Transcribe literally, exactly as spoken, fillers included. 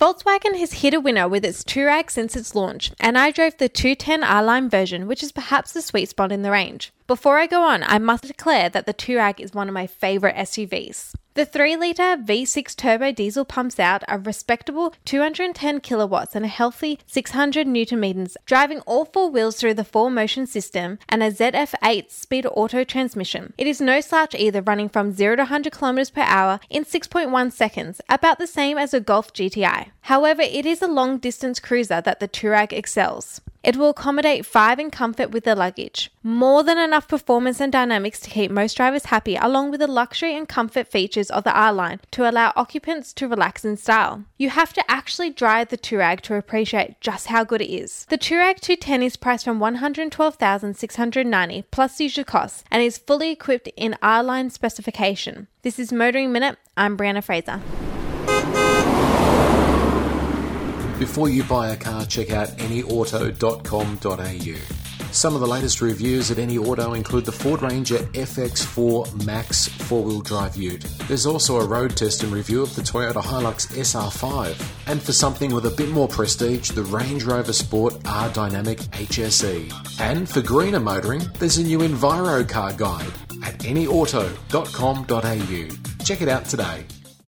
Volkswagen has hit a winner with its Touareg since its launch, and I drove the two ten R-Line version, which is perhaps the sweet spot in the range. Before I go on, I must declare that the Touareg is one of my favourite S U Vs. The three litre V six turbo diesel pumps out a respectable two hundred ten kilowatts and a healthy six hundred newton meters, driving all four wheels through the four motion system and a Z F eight speed auto transmission. It is no slouch either, running from zero to one hundred kilometers per hour in six point one seconds, about the same as a Golf G T I. However, it is a long distance cruiser that the Touareg excels. It will accommodate five in comfort with the luggage. More than enough performance and dynamics to keep most drivers happy, along with the luxury and comfort features of the R-Line to allow occupants to relax in style. You have to actually drive the Touareg to appreciate just how good it is. The Touareg two ten is priced from one hundred twelve thousand six hundred ninety dollars plus usual costs and is fully equipped in R-Line specification. This is Motoring Minute. I'm Brianna Fraser. Before you buy a car, check out any auto dot com dot a u. Some of the latest reviews at Any Auto include the Ford Ranger F X four Max four-wheel drive ute. There's also a road test and review of the Toyota Hilux S R five. And for something with a bit more prestige, the Range Rover Sport R Dynamic H S E. And for greener motoring, there's a new Enviro car guide at any auto dot com dot a u. Check it out today.